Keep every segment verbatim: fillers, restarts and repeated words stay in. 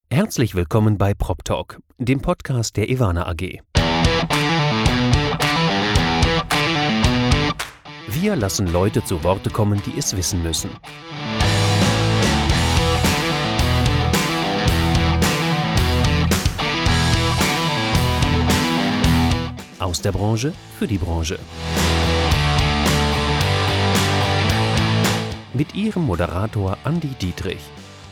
Herzlich willkommen bei PropTalk, dem Podcast der Ewana A G. Wir lassen Leute zu Worte kommen, die es wissen müssen. Aus der Branche für die Branche. Mit Ihrem Moderator Andi Dietrich.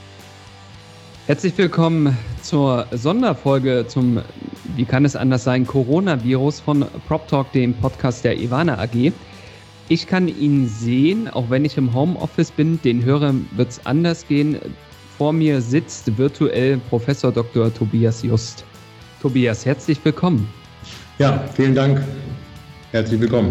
Herzlich willkommen zur Sonderfolge zum, wie kann es anders sein, Coronavirus von PropTalk, dem Podcast der Ewana A G. Ich kann ihn sehen, auch wenn ich im Homeoffice bin. Den Hörern wird es anders gehen. Vor mir sitzt virtuell Professor Doktor Tobias Just. Tobias, herzlich willkommen. Ja, vielen Dank. Herzlich willkommen.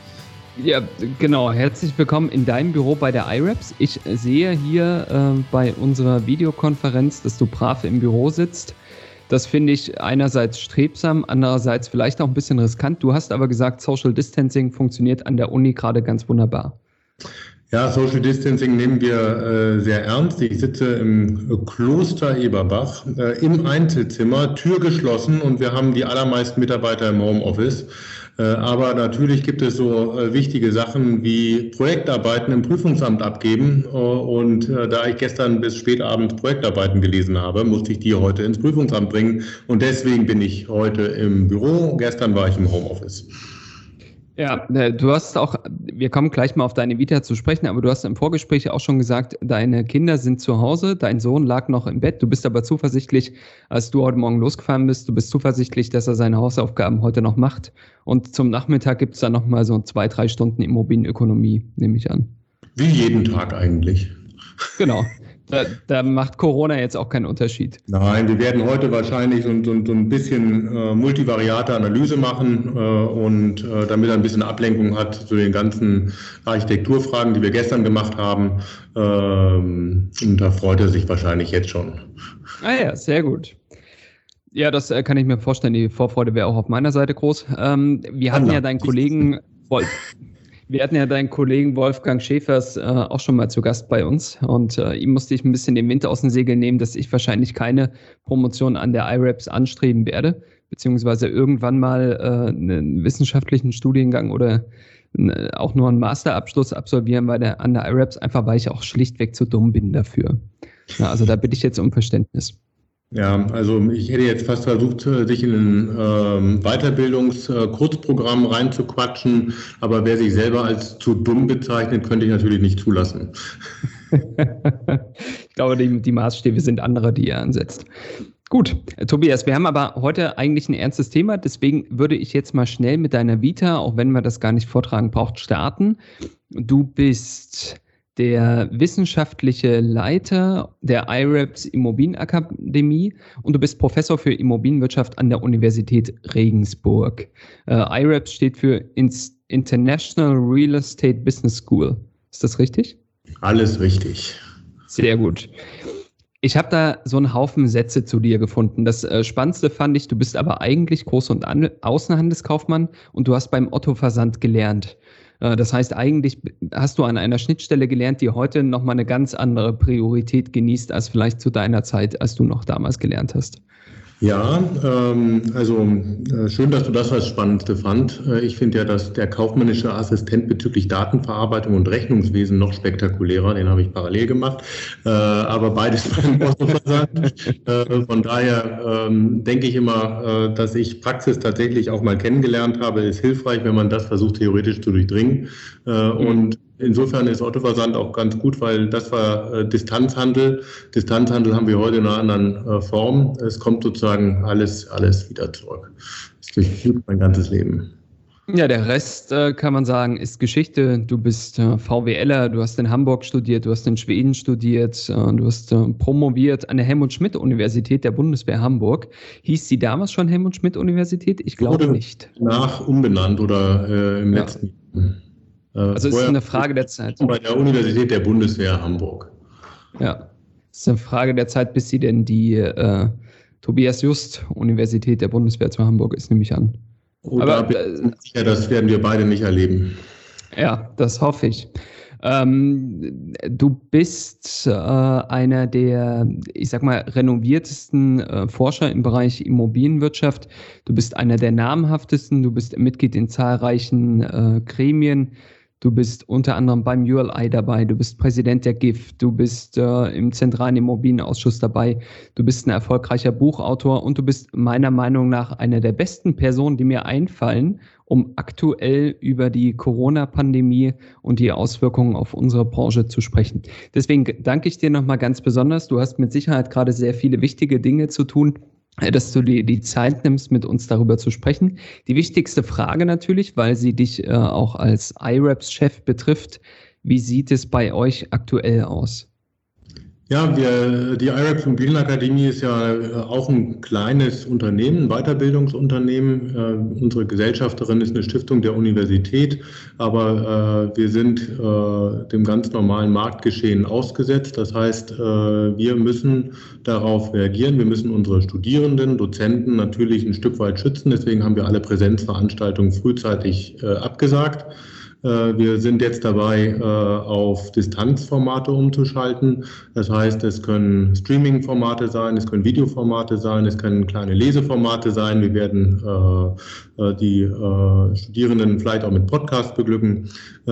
Ja, genau. Herzlich willkommen in deinem Büro bei der I R A P S. Ich sehe hier äh, bei unserer Videokonferenz, dass du brav im Büro sitzt. Das finde ich einerseits strebsam, andererseits vielleicht auch ein bisschen riskant. Du hast aber gesagt, Social Distancing funktioniert an der Uni gerade ganz wunderbar. Ja, Social Distancing nehmen wir äh, sehr ernst. Ich sitze im Kloster Eberbach äh, im Einzelzimmer, Tür geschlossen, und wir haben die allermeisten Mitarbeiter im Homeoffice. Äh, aber natürlich gibt es so äh, wichtige Sachen wie Projektarbeiten im Prüfungsamt abgeben. Äh, und äh, da ich gestern bis spät abends Projektarbeiten gelesen habe, musste ich die heute ins Prüfungsamt bringen. Und deswegen bin ich heute im Büro. Gestern war ich im Homeoffice. Ja, du hast auch, wir kommen gleich mal auf deine Vita zu sprechen, aber du hast im Vorgespräch auch schon gesagt, deine Kinder sind zu Hause, dein Sohn lag noch im Bett, du bist aber zuversichtlich, als du heute Morgen losgefahren bist, du bist zuversichtlich, dass er seine Hausaufgaben heute noch macht, und zum Nachmittag gibt es dann nochmal so zwei, drei Stunden Immobilienökonomie, nehme ich an. Wie jeden Tag eigentlich. Genau. Da, da macht Corona jetzt auch keinen Unterschied. Nein, wir werden heute wahrscheinlich so, so, so ein bisschen äh, multivariate Analyse machen äh, und äh, damit er ein bisschen Ablenkung hat zu den ganzen Architekturfragen, die wir gestern gemacht haben. Ähm, und da freut er sich wahrscheinlich jetzt schon. Ah ja, sehr gut. Ja, das äh, kann ich mir vorstellen. Die Vorfreude wäre auch auf meiner Seite groß. Ähm, wir hatten ja deinen Kollegen Wolf. Wir hatten ja deinen Kollegen Wolfgang Schäfers äh, auch schon mal zu Gast bei uns, und äh, ihm musste ich ein bisschen den Wind aus den Segeln nehmen, dass ich wahrscheinlich keine Promotion an der I R A P S anstreben werde, beziehungsweise irgendwann mal äh, einen wissenschaftlichen Studiengang oder äh, auch nur einen Masterabschluss absolvieren bei der, an der I R A P S, einfach weil ich auch schlichtweg zu dumm bin dafür. Ja, also da bitte ich jetzt um Verständnis. Ja, also ich hätte jetzt fast versucht, sich in ein ähm, Weiterbildungs-Kurzprogramm reinzuquatschen, aber wer sich selber als zu dumm bezeichnet, könnte ich natürlich nicht zulassen. Ich glaube, die, die Maßstäbe sind andere, die ihr ansetzt. Gut, Tobias, wir haben aber heute eigentlich ein ernstes Thema, deswegen würde ich jetzt mal schnell mit deiner Vita, auch wenn man das gar nicht vortragen braucht, starten. Du bist der wissenschaftliche Leiter der I R A P S Immobilienakademie, und du bist Professor für Immobilienwirtschaft an der Universität Regensburg. Äh, I R A P S steht für International Real Estate Business School. Ist das richtig? Alles richtig. Sehr gut. Ich habe da so einen Haufen Sätze zu dir gefunden. Das äh, Spannendste fand ich, du bist aber eigentlich Groß- und An- Außenhandelskaufmann und du hast beim Otto Versand gelernt. Das heißt, eigentlich hast du an einer Schnittstelle gelernt, die heute nochmal eine ganz andere Priorität genießt, als vielleicht zu deiner Zeit, als du noch damals gelernt hast. Ja, ähm, also äh, schön, dass du das als Spannendste fand. Äh, ich finde ja, dass der kaufmännische Assistent bezüglich Datenverarbeitung und Rechnungswesen noch spektakulärer, den habe ich parallel gemacht, äh, aber beides beim Otto-Versand. äh, von daher ähm, denke ich immer, äh, dass ich Praxis tatsächlich auch mal kennengelernt habe, ist hilfreich, wenn man das versucht theoretisch zu durchdringen. Äh, mhm. Und insofern ist Otto Versand auch ganz gut, weil das war äh, Distanzhandel. Distanzhandel haben wir heute in einer anderen äh, Form. Es kommt sozusagen alles, alles wieder zurück. Das durchführt mein ganzes Leben. Ja, der Rest, äh, kann man sagen, ist Geschichte. Du bist äh, VWLer, du hast in Hamburg studiert, du hast in Schweden studiert, äh, du hast äh, promoviert an der Helmut-Schmidt-Universität der Bundeswehr Hamburg. Hieß sie damals schon Helmut-Schmidt-Universität? Ich glaube nicht. Nach umbenannt oder äh, im ja. letzten Jahr. Also es ist eine Frage der Zeit. Bei der Universität der Bundeswehr Hamburg. Ja, es ist eine Frage der Zeit, bis sie denn die äh, Tobias Just Universität der Bundeswehr zu Hamburg ist, nehme ich an. Oh, aber da bin ich sicher, das werden wir beide nicht erleben. Ja, das hoffe ich. Ähm, du bist äh, einer der, ich sag mal, renoviertesten äh, Forscher im Bereich Immobilienwirtschaft. Du bist einer der namhaftesten. Du bist Mitglied in zahlreichen äh, Gremien. Du bist unter anderem beim U L I dabei, du bist Präsident der G I F, du bist äh, im Zentralen Immobilienausschuss dabei, du bist ein erfolgreicher Buchautor und du bist meiner Meinung nach einer der besten Personen, die mir einfallen, um aktuell über die Corona-Pandemie und die Auswirkungen auf unsere Branche zu sprechen. Deswegen danke ich dir nochmal ganz besonders. Du hast mit Sicherheit gerade sehr viele wichtige Dinge zu tun, dass du dir die Zeit nimmst, mit uns darüber zu sprechen. Die wichtigste Frage natürlich, weil sie dich äh, auch als I R A P-Chef betrifft, wie sieht es bei euch aktuell aus? Ja, wir, die I R A P Immobilienakademie ist ja auch ein kleines Unternehmen, ein Weiterbildungsunternehmen. Äh, unsere Gesellschafterin ist eine Stiftung der Universität, aber äh, wir sind äh, dem ganz normalen Marktgeschehen ausgesetzt. Das heißt, äh, wir müssen darauf reagieren. Wir müssen unsere Studierenden, Dozenten natürlich ein Stück weit schützen. Deswegen haben wir alle Präsenzveranstaltungen frühzeitig äh, abgesagt. Wir sind jetzt dabei, auf Distanzformate umzuschalten. Das heißt, es können Streaming-Formate sein, es können Videoformate sein, es können kleine Leseformate sein. Wir werden die Studierenden vielleicht auch mit Podcasts beglücken.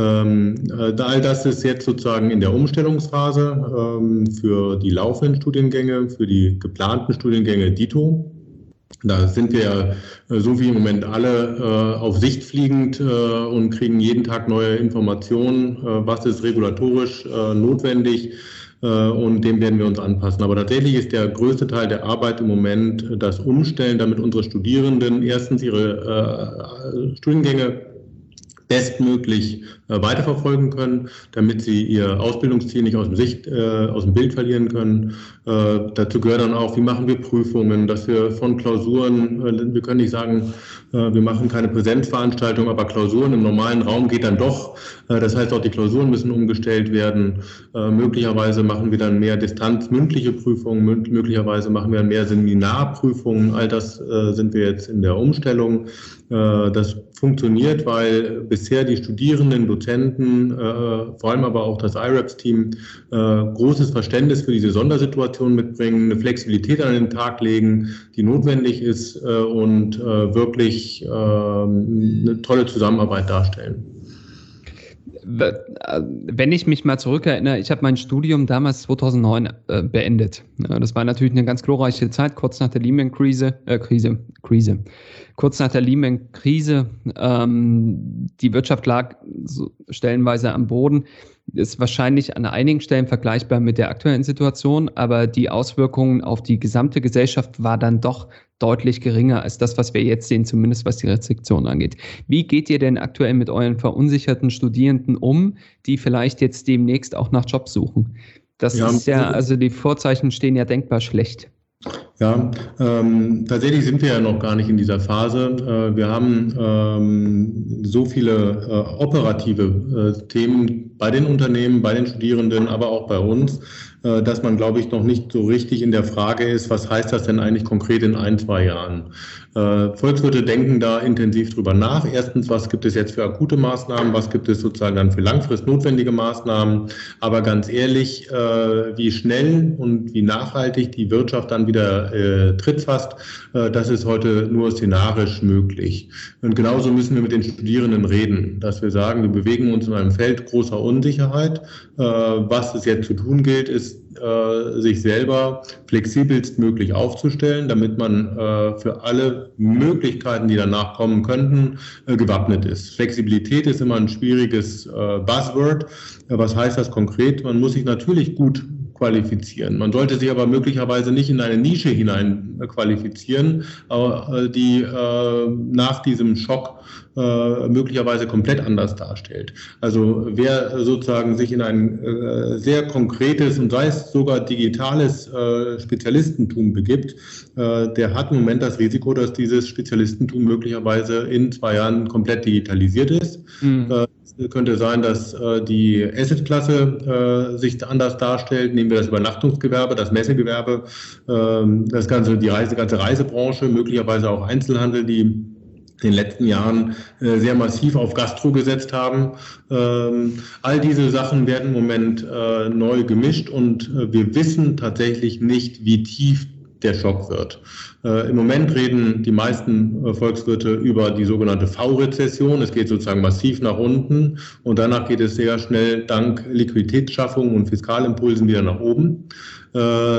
All das ist jetzt sozusagen in der Umstellungsphase für die laufenden Studiengänge, für die geplanten Studiengänge dito. Da sind wir ja so wie im Moment alle äh, auf Sicht fliegend äh, und kriegen jeden Tag neue Informationen, äh, was ist regulatorisch äh, notwendig äh, und dem werden wir uns anpassen. Aber tatsächlich ist der größte Teil der Arbeit im Moment das Umstellen, damit unsere Studierenden erstens ihre äh, Studiengänge bestmöglich äh, weiterverfolgen können, damit sie ihr Ausbildungsziel nicht aus dem Sicht, äh, aus dem Bild verlieren können. Äh, dazu gehört dann auch, wie machen wir Prüfungen, dass wir von Klausuren, äh, wir können nicht sagen, äh, wir machen keine Präsenzveranstaltung, aber Klausuren im normalen Raum geht dann doch. Äh, das heißt, auch die Klausuren müssen umgestellt werden. Äh, möglicherweise machen wir dann mehr distanzmündliche Prüfungen, möglicherweise machen wir dann mehr Seminarprüfungen. All das äh, sind wir jetzt in der Umstellung. Äh, das funktioniert, weil bisher die Studierenden, Dozenten, äh, vor allem aber auch das I R A P-Team äh, großes Verständnis für diese Sondersituation mitbringen, eine Flexibilität an den Tag legen, die notwendig ist äh, und äh, wirklich äh, eine tolle Zusammenarbeit darstellen. Wenn ich mich mal zurückerinnere, ich habe mein Studium damals zweitausendneun äh, beendet. Ja, das war natürlich eine ganz glorreiche Zeit, kurz nach der Lehman-Krise, äh, Krise, Krise, kurz nach der Lehman-Krise. Ähm, die Wirtschaft lag so stellenweise am Boden. Ist wahrscheinlich an einigen Stellen vergleichbar mit der aktuellen Situation, aber die Auswirkungen auf die gesamte Gesellschaft war dann doch deutlich geringer als das, was wir jetzt sehen, zumindest was die Restriktionen angeht. Wie geht ihr denn aktuell mit euren verunsicherten Studierenden um, die vielleicht jetzt demnächst auch nach Jobs suchen? Das ja, ist ja, also die Vorzeichen stehen ja denkbar schlecht. Ja, ähm, tatsächlich sind wir ja noch gar nicht in dieser Phase. Äh, wir haben ähm, so viele äh, operative äh, Themen bei den Unternehmen, bei den Studierenden, aber auch bei uns, äh, dass man, glaube ich, noch nicht so richtig in der Frage ist, was heißt das denn eigentlich konkret in ein, zwei Jahren? Äh, Volkswirte denken da intensiv drüber nach. Erstens, was gibt es jetzt für akute Maßnahmen? Was gibt es sozusagen dann für langfristig notwendige Maßnahmen? Aber ganz ehrlich, äh, wie schnell und wie nachhaltig die Wirtschaft dann wieder äh, Tritt fasst, äh, das ist heute nur szenarisch möglich. Und genauso müssen wir mit den Studierenden reden, dass wir sagen, wir bewegen uns in einem Feld großer Unsicherheit. Äh, was es jetzt zu tun gilt, ist, äh, sich selber flexibelst möglich aufzustellen, damit man äh, für alle Möglichkeiten, die danach kommen könnten, äh, gewappnet ist. Flexibilität ist immer ein schwieriges äh, Buzzword. Was heißt das konkret? Man muss sich natürlich gut qualifizieren. Man sollte sich aber möglicherweise nicht in eine Nische hinein qualifizieren, die äh, nach diesem Schock äh, möglicherweise komplett anders darstellt. Also wer sozusagen sich in ein äh, sehr konkretes und sei es sogar digitales äh, Spezialistentum begibt, äh, der hat im Moment das Risiko, dass dieses Spezialistentum möglicherweise in zwei Jahren komplett digitalisiert ist. Mhm. Äh, Es könnte sein, dass äh, die Assetklasse äh, sich anders darstellt. Nehmen wir das Übernachtungsgewerbe, das Messegewerbe, äh, das ganze, die Reise, ganze Reisebranche, möglicherweise auch Einzelhandel, die in den letzten Jahren äh, sehr massiv auf Gastro gesetzt haben. Ähm, all diese Sachen werden im Moment äh, neu gemischt und äh, wir wissen tatsächlich nicht, wie tief der Schock wird. Äh, Im Moment reden die meisten äh, Volkswirte über die sogenannte V-Rezession. Es geht sozusagen massiv nach unten und danach geht es sehr schnell dank Liquiditätsschaffung und Fiskalimpulsen wieder nach oben. Äh,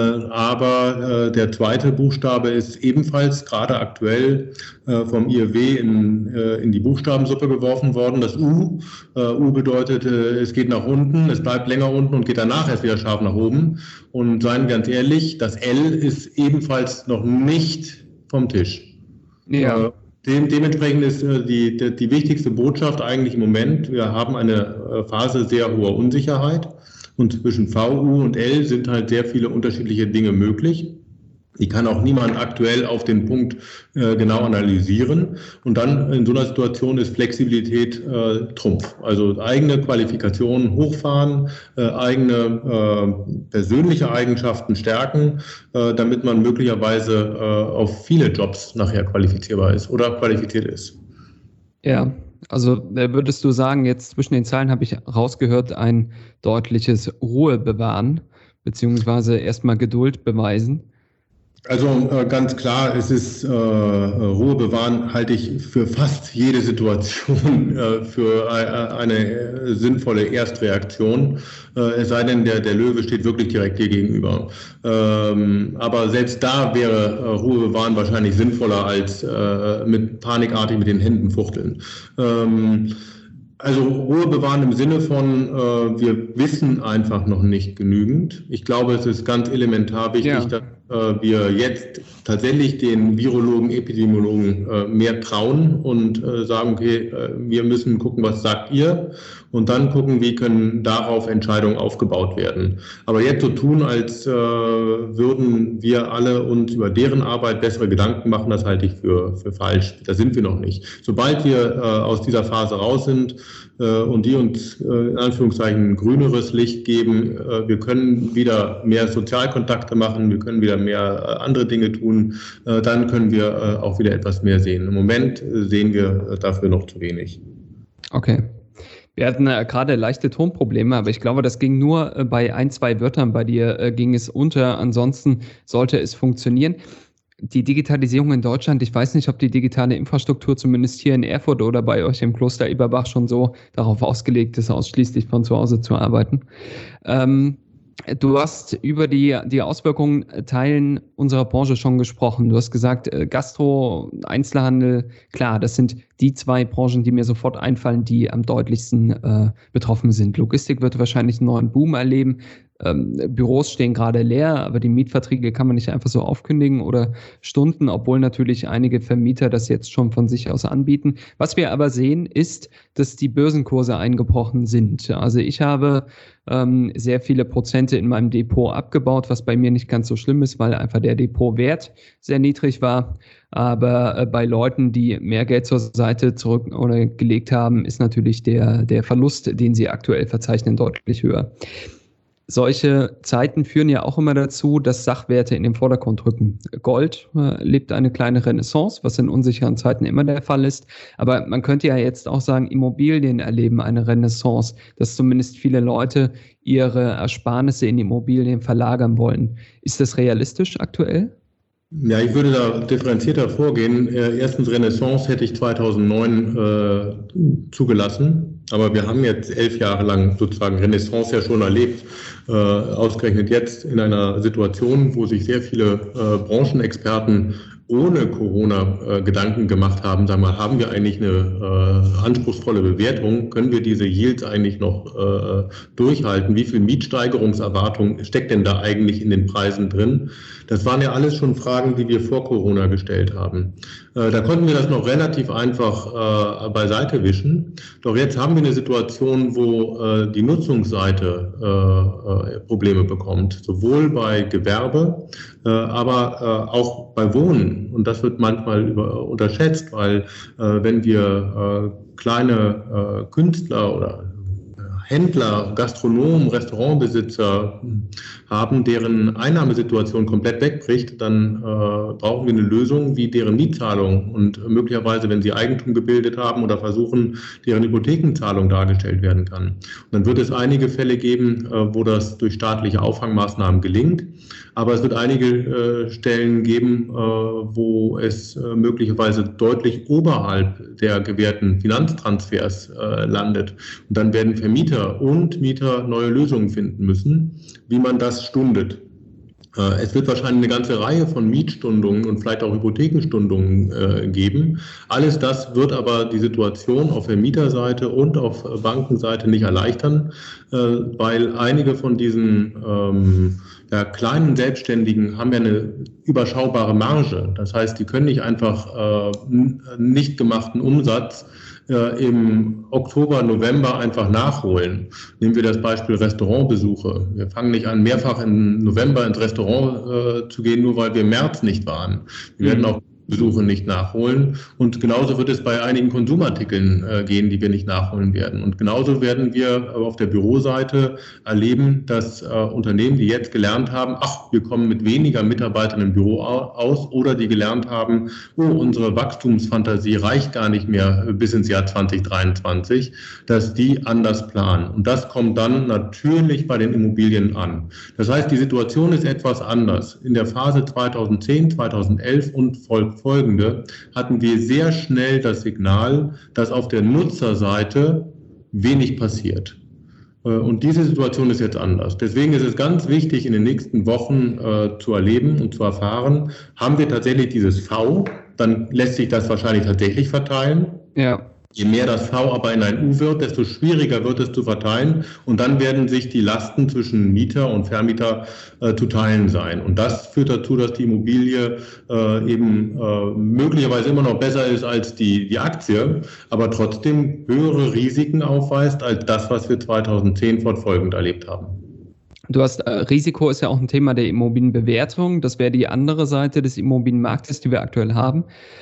aber äh, der zweite Buchstabe ist ebenfalls gerade aktuell äh, vom I W W in, äh, in die Buchstabensuppe geworfen worden. Das U. Äh, U bedeutet, äh, es geht nach unten, es bleibt länger unten und geht danach erst wieder scharf nach oben. Und seien wir ganz ehrlich, das L ist ebenfalls noch nicht vom Tisch. Ja. Äh, dem, dementsprechend ist äh, die, die, die wichtigste Botschaft eigentlich im Moment, wir haben eine äh, Phase sehr hoher Unsicherheit. Und zwischen V, U und L sind halt sehr viele unterschiedliche Dinge möglich. Die kann auch niemand aktuell auf den Punkt äh, genau analysieren. Und dann in so einer Situation ist Flexibilität äh, Trumpf. Also eigene Qualifikationen hochfahren, äh, eigene äh, persönliche Eigenschaften stärken, äh, damit man möglicherweise äh, auf viele Jobs nachher qualifizierbar ist oder qualifiziert ist. Ja. Also würdest du sagen, jetzt zwischen den Zeilen habe ich rausgehört, ein deutliches Ruhe bewahren, beziehungsweise erstmal Geduld beweisen? Also äh, ganz klar, es ist äh, Ruhe bewahren, halte ich für fast jede Situation äh, für eine, eine sinnvolle Erstreaktion. Äh, es sei denn, der, der Löwe steht wirklich direkt dir gegenüber. Ähm, aber selbst da wäre äh, Ruhe bewahren wahrscheinlich sinnvoller als äh, mit panikartig mit den Händen fuchteln. Ähm, Also Ruhe bewahren im Sinne von, äh, wir wissen einfach noch nicht genügend. Ich glaube, es ist ganz elementar wichtig, ja. dass äh, wir jetzt tatsächlich den Virologen, Epidemiologen äh, mehr trauen und äh, sagen, okay, äh, wir müssen gucken, was sagt ihr? Und dann gucken, wie können darauf Entscheidungen aufgebaut werden. Aber jetzt so tun, als äh, würden wir alle uns über deren Arbeit bessere Gedanken machen, das halte ich für, für falsch. Da sind wir noch nicht. Sobald wir äh, aus dieser Phase raus sind äh, und die uns äh, in Anführungszeichen grüneres Licht geben, äh, wir können wieder mehr Sozialkontakte machen, wir können wieder mehr äh, andere Dinge tun, äh, dann können wir äh, auch wieder etwas mehr sehen. Im Moment äh, sehen wir äh, dafür noch zu wenig. Okay. Wir hatten äh, gerade leichte Tonprobleme, aber ich glaube, das ging nur äh, bei ein, zwei Wörtern. Bei dir äh, ging es unter. Ansonsten sollte es funktionieren. Die Digitalisierung in Deutschland, ich weiß nicht, ob die digitale Infrastruktur zumindest hier in Erfurt oder bei euch im Kloster Eberbach schon so darauf ausgelegt ist, ausschließlich von zu Hause zu arbeiten. Ähm, Du hast über die, die Auswirkungen Teilen unserer Branche schon gesprochen. Du hast gesagt, Gastro, Einzelhandel, klar, das sind die zwei Branchen, die mir sofort einfallen, die am deutlichsten äh, betroffen sind. Logistik wird wahrscheinlich einen neuen Boom erleben. Ähm, Büros stehen gerade leer, aber die Mietverträge kann man nicht einfach so aufkündigen oder Stunden, obwohl natürlich einige Vermieter das jetzt schon von sich aus anbieten. Was wir aber sehen, ist, dass die Börsenkurse eingebrochen sind. Also ich habe ähm, sehr viele Prozente in meinem Depot abgebaut, was bei mir nicht ganz so schlimm ist, weil einfach der Depotwert sehr niedrig war. Aber äh, bei Leuten, die mehr Geld zur Seite zurück oder gelegt haben, ist natürlich der, der Verlust, den sie aktuell verzeichnen, deutlich höher. Solche Zeiten führen ja auch immer dazu, dass Sachwerte in den Vordergrund rücken. Gold äh, lebt eine kleine Renaissance, was in unsicheren Zeiten immer der Fall ist. Aber man könnte ja jetzt auch sagen, Immobilien erleben eine Renaissance, dass zumindest viele Leute ihre Ersparnisse in Immobilien verlagern wollen. Ist das realistisch aktuell? Ja, ich würde da differenzierter vorgehen. Erstens, Renaissance hätte ich zweitausendneun äh, zugelassen, aber wir haben jetzt elf Jahre lang sozusagen Renaissance ja schon erlebt, äh, ausgerechnet jetzt in einer Situation, wo sich sehr viele äh, Branchenexperten ohne Corona äh, Gedanken gemacht haben, sagen wir, haben wir eigentlich eine äh, anspruchsvolle Bewertung? Können wir diese Yields eigentlich noch äh, durchhalten? Wie viel Mietsteigerungserwartung steckt denn da eigentlich in den Preisen drin? Das waren ja alles schon Fragen, die wir vor Corona gestellt haben. Äh, da konnten wir das noch relativ einfach äh, beiseite wischen. Doch jetzt haben wir eine Situation, wo äh, die Nutzungsseite äh, äh, Probleme bekommt, sowohl bei Gewerbe, äh, aber äh, auch bei Wohnen. Und das wird manchmal über, unterschätzt, weil äh, wenn wir äh, kleine äh, Künstler oder Händler, Gastronomen, Restaurantbesitzer haben, deren Einnahmesituation komplett wegbricht, dann äh, brauchen wir eine Lösung, wie deren Mietzahlung und möglicherweise, wenn sie Eigentum gebildet haben oder versuchen, deren Hypothekenzahlung dargestellt werden kann. Und dann wird es einige Fälle geben, äh, wo das durch staatliche Auffangmaßnahmen gelingt. Aber es wird einige äh, Stellen geben, äh, wo es äh, möglicherweise deutlich oberhalb der gewährten Finanztransfers äh, landet. Und dann werden Vermieter und Mieter neue Lösungen finden müssen, wie man das stundet. Äh, es wird wahrscheinlich eine ganze Reihe von Mietstundungen und vielleicht auch Hypothekenstundungen äh, geben. Alles das wird aber die Situation auf der Mieterseite und auf Bankenseite nicht erleichtern, äh, weil einige von diesen ähm, Ja, kleinen Selbstständigen haben ja eine überschaubare Marge. Das heißt, die können nicht einfach äh, nicht gemachten Umsatz äh, im Oktober, November einfach nachholen. Nehmen wir das Beispiel Restaurantbesuche. Wir fangen nicht an, mehrfach im November ins Restaurant äh, zu gehen, nur weil wir im März nicht waren. Wir werden auch Besuche nicht nachholen. Und genauso wird es bei einigen Konsumartikeln äh, gehen, die wir nicht nachholen werden. Und genauso werden wir auf der Büroseite erleben, dass äh, Unternehmen, die jetzt gelernt haben, ach, wir kommen mit weniger Mitarbeitern im Büro aus, oder die gelernt haben, oh, unsere Wachstumsfantasie reicht gar nicht mehr bis ins Jahr zwanzig dreiundzwanzig, dass die anders planen. Und das kommt dann natürlich bei den Immobilien an. Das heißt, die Situation ist etwas anders. In der Phase zweitausendzehn, zweitausendelf und folgende Folgende hatten wir sehr schnell das Signal, dass auf der Nutzerseite wenig passiert. Und diese Situation ist jetzt anders. Deswegen ist es ganz wichtig, in den nächsten Wochen äh, zu erleben und zu erfahren, haben wir tatsächlich dieses V, dann lässt sich das wahrscheinlich tatsächlich verteilen. Ja. Je mehr das V aber in ein U wird, desto schwieriger wird es zu verteilen. Und dann werden sich die Lasten zwischen Mieter und Vermieter äh, zu teilen sein. Und das führt dazu, dass die Immobilie äh, eben äh, möglicherweise immer noch besser ist als die, die Aktie, aber trotzdem höhere Risiken aufweist als das, was wir zweitausendzehn fortfolgend erlebt haben. Du hast, äh, Risiko ist ja auch ein Thema der Immobilienbewertung. Das wäre die andere Seite des Immobilienmarktes, die wir aktuell haben.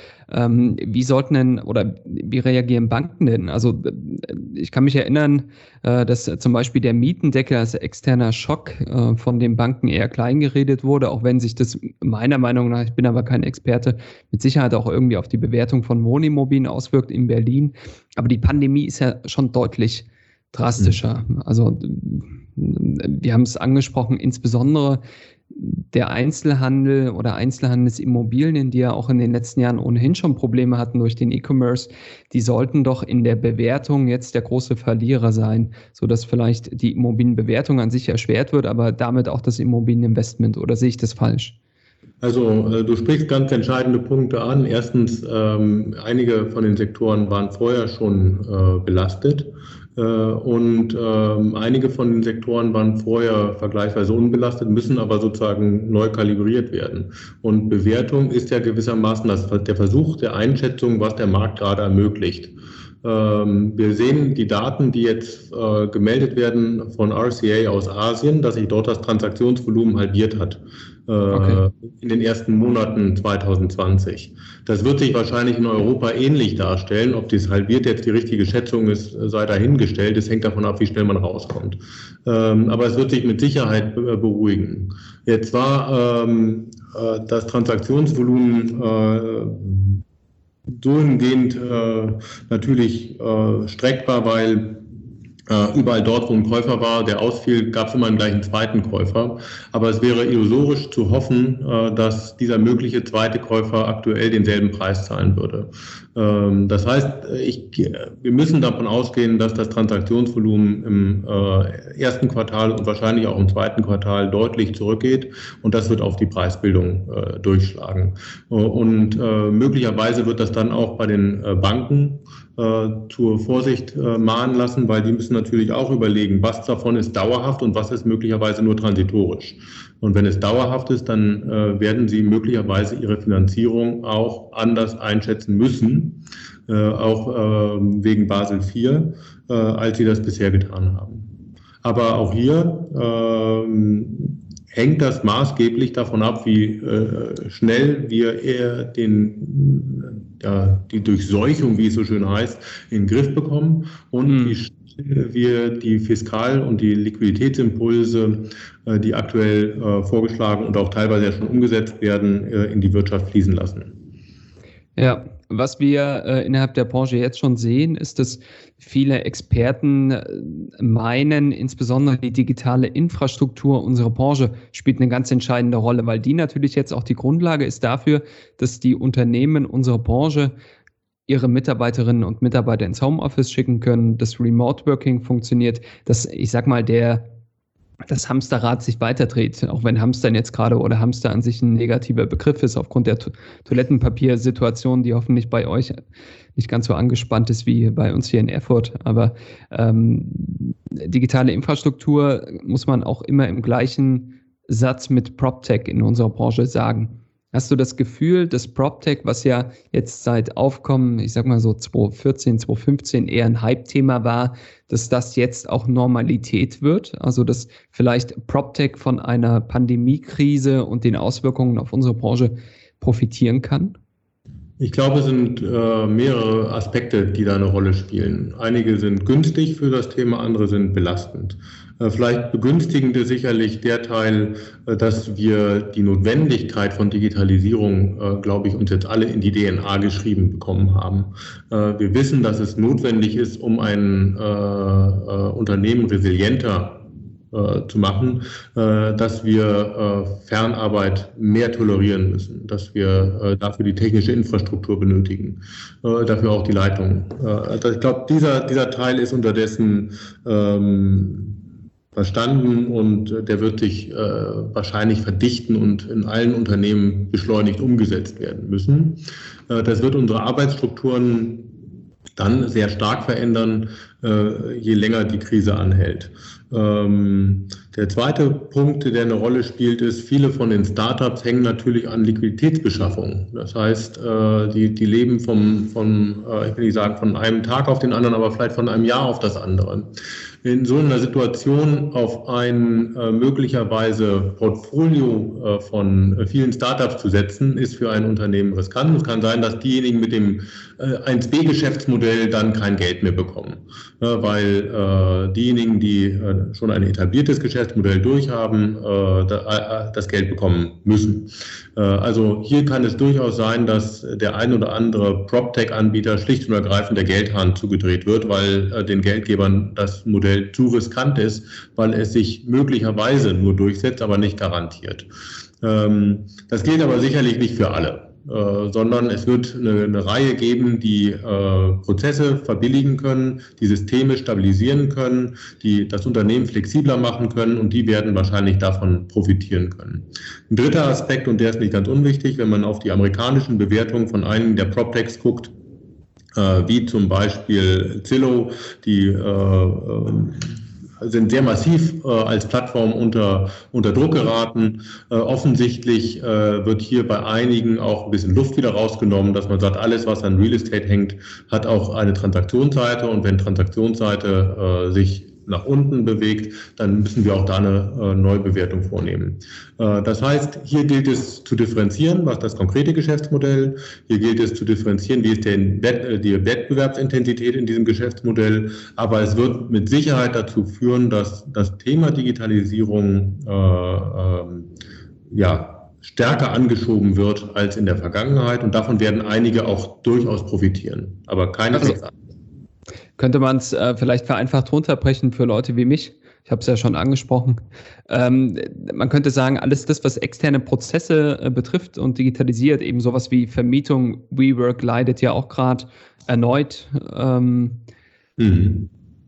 Ähm, wie sollten denn oder wie reagieren Banken denn? Also ich kann mich erinnern, äh, dass zum Beispiel der Mietendeckel als externer Schock äh, von den Banken eher klein geredet wurde, auch wenn sich das meiner Meinung nach, ich bin aber kein Experte, mit Sicherheit auch irgendwie auf die Bewertung von Wohnimmobilien auswirkt in Berlin. Aber die Pandemie ist ja schon deutlich drastischer. Mhm. Also wir haben es angesprochen, insbesondere der Einzelhandel oder Einzelhandelsimmobilien, die ja auch in den letzten Jahren ohnehin schon Probleme hatten durch den E-Commerce, die sollten doch in der Bewertung jetzt der große Verlierer sein, sodass vielleicht die Immobilienbewertung an sich erschwert wird, aber damit auch das Immobilieninvestment. Oder sehe ich das falsch? Also äh, du sprichst ganz entscheidende Punkte an. Erstens, ähm, einige von den Sektoren waren vorher schon äh, belastet. Und ähm, einige von den Sektoren waren vorher vergleichsweise unbelastet, müssen aber sozusagen neu kalibriert werden. Und Bewertung ist ja gewissermaßen das, der Versuch der Einschätzung, was der Markt gerade ermöglicht. Ähm, wir sehen die Daten, die jetzt äh, gemeldet werden von R C A aus Asien, dass sich dort das Transaktionsvolumen halbiert hat. Okay. In den ersten Monaten zweitausendzwanzig. Das wird sich wahrscheinlich in Europa ähnlich darstellen. Ob dies halbiert jetzt die richtige Schätzung ist, sei dahingestellt. Es hängt davon ab, wie schnell man rauskommt. Aber es wird sich mit Sicherheit beruhigen. Jetzt war das Transaktionsvolumen so hingehend natürlich streckbar, weil Uh, überall dort, wo ein Käufer war, der ausfiel, gab es immer einen gleichen zweiten Käufer. Aber es wäre illusorisch zu hoffen, uh, dass dieser mögliche zweite Käufer aktuell denselben Preis zahlen würde. Uh, das heißt, ich, wir müssen davon ausgehen, dass das Transaktionsvolumen im uh, ersten Quartal und wahrscheinlich auch im zweiten Quartal deutlich zurückgeht. Und das wird auf die Preisbildung uh, durchschlagen. Uh, und uh, möglicherweise wird das dann auch bei den uh, Banken zur Vorsicht mahnen lassen, weil die müssen natürlich auch überlegen, was davon ist dauerhaft und was ist möglicherweise nur transitorisch. Und wenn es dauerhaft ist, dann werden sie möglicherweise ihre Finanzierung auch anders einschätzen müssen, auch wegen Basel vier, als sie das bisher getan haben. Aber auch hier hängt das maßgeblich davon ab, wie äh, schnell wir eher den, ja, die Durchseuchung, wie es so schön heißt, in den Griff bekommen und mhm. wie schnell wir die Fiskal- und die Liquiditätsimpulse, die aktuell vorgeschlagen und auch teilweise ja schon umgesetzt werden, in die Wirtschaft fließen lassen. Ja, was wir äh, innerhalb der Branche jetzt schon sehen, ist, dass viele Experten äh, meinen, insbesondere die digitale Infrastruktur unserer Branche spielt eine ganz entscheidende Rolle, weil die natürlich jetzt auch die Grundlage ist dafür, dass die Unternehmen unserer Branche ihre Mitarbeiterinnen und Mitarbeiter ins Homeoffice schicken können, dass Remote Working funktioniert, dass, ich sag mal, der das Hamsterrad sich weiterdreht, auch wenn Hamstern jetzt gerade oder Hamster an sich ein negativer Begriff ist, aufgrund der to- Toilettenpapiersituation, die hoffentlich bei euch nicht ganz so angespannt ist wie bei uns hier in Erfurt. Aber ähm, digitale Infrastruktur muss man auch immer im gleichen Satz mit PropTech in unserer Branche sagen. Hast du das Gefühl, dass PropTech, was ja jetzt seit Aufkommen, ich sag mal so zwanzig vierzehn, zwanzig fünfzehn eher ein Hype-Thema war, dass das jetzt auch Normalität wird? Also dass vielleicht PropTech von einer Pandemiekrise und den Auswirkungen auf unsere Branche profitieren kann? Ich glaube, es sind äh, mehrere Aspekte, die da eine Rolle spielen. Einige sind günstig für das Thema, andere sind belastend. Äh, vielleicht begünstigend ist sicherlich der Teil, äh, dass wir die Notwendigkeit von Digitalisierung, äh, glaube ich, uns jetzt alle in die D N A geschrieben bekommen haben. Äh, wir wissen, dass es notwendig ist, um ein äh, äh, Unternehmen resilienter zu machen, dass wir Fernarbeit mehr tolerieren müssen, dass wir dafür die technische Infrastruktur benötigen, dafür auch die Leitung. Ich glaube, dieser, dieser Teil ist unterdessen ähm, verstanden und der wird sich äh, wahrscheinlich verdichten und in allen Unternehmen beschleunigt umgesetzt werden müssen. Äh, das wird unsere Arbeitsstrukturen dann sehr stark verändern, äh, je länger die Krise anhält. Ähm, der zweite Punkt, der eine Rolle spielt, ist, viele von den Startups hängen natürlich an Liquiditätsbeschaffung. Das heißt, äh, die, die leben vom, vom äh, ich will nicht sagen von einem Tag auf den anderen, aber vielleicht von einem Jahr auf das andere. In so einer Situation auf ein äh, möglicherweise Portfolio äh, von äh, vielen Startups zu setzen, ist für ein Unternehmen riskant. Es kann sein, dass diejenigen mit dem äh, eins B Geschäftsmodell dann kein Geld mehr bekommen, äh, weil äh, diejenigen, die äh, schon ein etabliertes Geschäftsmodell durchhaben, äh, da, äh, das Geld bekommen müssen. Äh, also hier kann es durchaus sein, dass der ein oder andere PropTech-Anbieter schlicht und ergreifend der Geldhahn zugedreht wird, weil äh, den Geldgebern das Modell zu riskant ist, weil es sich möglicherweise nur durchsetzt, aber nicht garantiert. Ähm, das gilt aber sicherlich nicht für alle, äh, sondern es wird eine, eine Reihe geben, die äh, Prozesse verbilligen können, die Systeme stabilisieren können, die das Unternehmen flexibler machen können und die werden wahrscheinlich davon profitieren können. Ein dritter Aspekt, und der ist nicht ganz unwichtig, wenn man auf die amerikanischen Bewertungen von einigen der PropTechs guckt, wie zum Beispiel Zillow, die äh, sind sehr massiv äh, als Plattform unter, unter Druck geraten. Äh, offensichtlich äh, wird hier bei einigen auch ein bisschen Luft wieder rausgenommen, dass man sagt, alles, was an Real Estate hängt, hat auch eine Transaktionsseite und wenn Transaktionsseite äh, sich nach unten bewegt, dann müssen wir auch da eine äh, Neubewertung vornehmen. Äh, das heißt, hier gilt es zu differenzieren, was das konkrete Geschäftsmodell, hier gilt es zu differenzieren, wie ist denn die Wettbewerbsintensität in diesem Geschäftsmodell, aber es wird mit Sicherheit dazu führen, dass das Thema Digitalisierung äh, äh, ja, stärker angeschoben wird als in der Vergangenheit und davon werden einige auch durchaus profitieren, aber keineswegs alle. Könnte man es äh, vielleicht vereinfacht runterbrechen für Leute wie mich? Ich habe es ja schon angesprochen. Ähm, man könnte sagen, alles das, was externe Prozesse äh, betrifft und digitalisiert, eben sowas wie Vermietung, WeWork leidet ja auch gerade erneut. Ähm, mhm.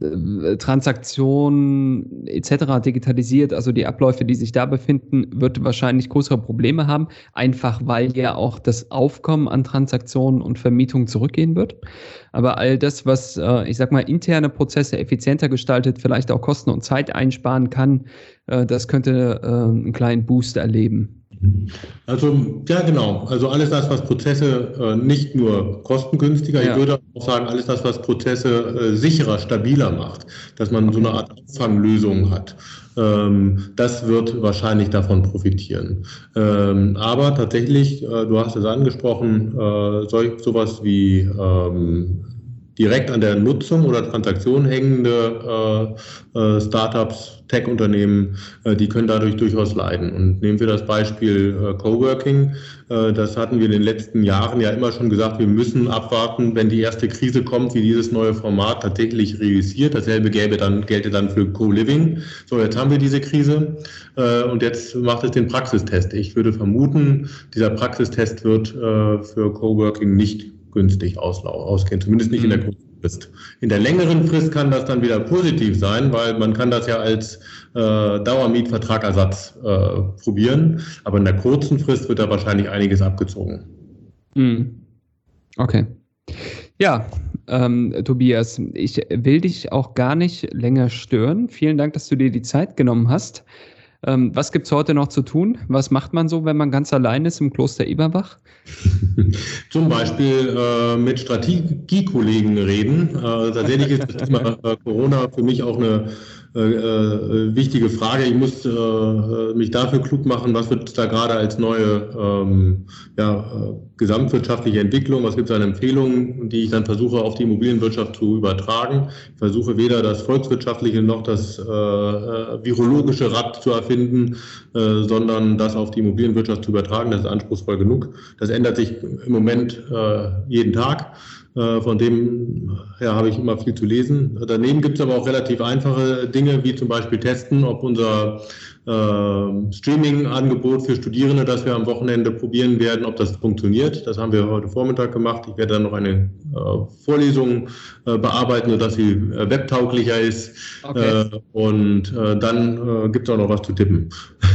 Transaktionen et cetera digitalisiert, also die Abläufe, die sich da befinden, wird wahrscheinlich größere Probleme haben, einfach weil ja auch das Aufkommen an Transaktionen und Vermietung zurückgehen wird. Aber all das, was, ich sag mal, interne Prozesse effizienter gestaltet, vielleicht auch Kosten und Zeit einsparen kann, das könnte einen kleinen Boost erleben. Also, ja, genau. Also alles das, was Prozesse äh, nicht nur kostengünstiger, ja. Ich würde auch sagen, alles das, was Prozesse äh, sicherer, stabiler macht, dass man so eine Art Auffanglösung hat. Ähm, das wird wahrscheinlich davon profitieren. Ähm, aber tatsächlich, äh, du hast es angesprochen, äh, solch, sowas wie ähm, direkt an der Nutzung oder Transaktion hängende äh, äh, Startups, Tech-Unternehmen, äh, die können dadurch durchaus leiden. Und nehmen wir das Beispiel äh, Coworking. Äh, das hatten wir in den letzten Jahren ja immer schon gesagt, wir müssen abwarten, wenn die erste Krise kommt, wie dieses neue Format tatsächlich realisiert. Dasselbe gäbe dann, gelte dann für Co-Living. So, jetzt haben wir diese Krise äh, und jetzt macht es den Praxistest. Ich würde vermuten, dieser Praxistest wird äh, für Coworking nicht günstig ausgehen, zumindest nicht in der kurzen Frist. In der längeren Frist kann das dann wieder positiv sein, weil man kann das ja als äh, Dauermietvertragersatz äh, probieren, aber in der kurzen Frist wird da wahrscheinlich einiges abgezogen. Okay. Ja, ähm, Tobias, ich will dich auch gar nicht länger stören. Vielen Dank, dass du dir die Zeit genommen hast. Ähm, was gibt es heute noch zu tun? Was macht man so, wenn man ganz allein ist im Kloster Eberbach? Zum Beispiel äh, mit Strategiekollegen reden. Äh, tatsächlich ist das Thema äh, Corona für mich auch eine äh, äh, wichtige Frage. Ich muss äh, mich dafür klug machen, was wird da gerade als neue ähm, ja, äh, gesamtwirtschaftliche Entwicklung, was gibt es an Empfehlungen, die ich dann versuche auf die Immobilienwirtschaft zu übertragen. Ich versuche weder das volkswirtschaftliche noch das äh, virologische Rad zu erfinden, äh, sondern das auf die Immobilienwirtschaft zu übertragen. Das ist anspruchsvoll genug. Das ändert sich im Moment äh, jeden Tag. Äh, von dem her habe ich immer viel zu lesen. Daneben gibt es aber auch relativ einfache Dinge, wie zum Beispiel testen, ob unser äh, Streaming-Angebot für Studierende, das wir am Wochenende probieren werden, ob das funktioniert. Das haben wir heute Vormittag gemacht. Ich werde dann noch eine äh, Vorlesung äh, bearbeiten, sodass sie äh, webtauglicher ist. Okay. Äh, und äh, dann äh, gibt es auch noch was zu tippen.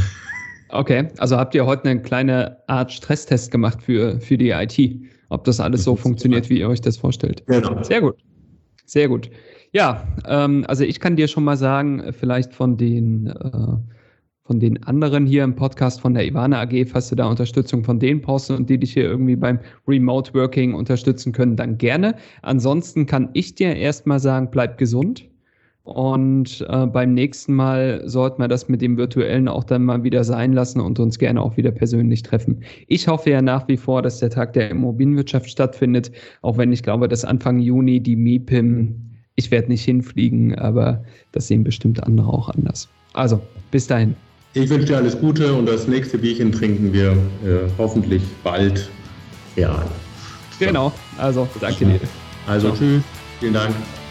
Okay, also habt ihr heute eine kleine Art Stresstest gemacht für, für die I T, ob das alles so funktioniert, wie ihr euch das vorstellt. Genau. Sehr gut, sehr gut. Ja, ähm, also ich kann dir schon mal sagen, vielleicht von den, äh, von den anderen hier im Podcast von der Ivana A G, falls du da Unterstützung von denen brauchst und die dich hier irgendwie beim Remote Working unterstützen können, dann gerne. Ansonsten kann ich dir erstmal sagen, bleib gesund. Und äh, beim nächsten Mal sollten wir das mit dem Virtuellen auch dann mal wieder sein lassen und uns gerne auch wieder persönlich treffen. Ich hoffe ja nach wie vor, dass der Tag der Immobilienwirtschaft stattfindet, auch wenn ich glaube, dass Anfang Juni die M I P I M, ich werde nicht hinfliegen, aber das sehen bestimmt andere auch anders. Also, bis dahin. Ich wünsche dir alles Gute und das nächste Bierchen trinken wir äh, hoffentlich bald real. Genau, also danke dir. Also tschüss, vielen Dank.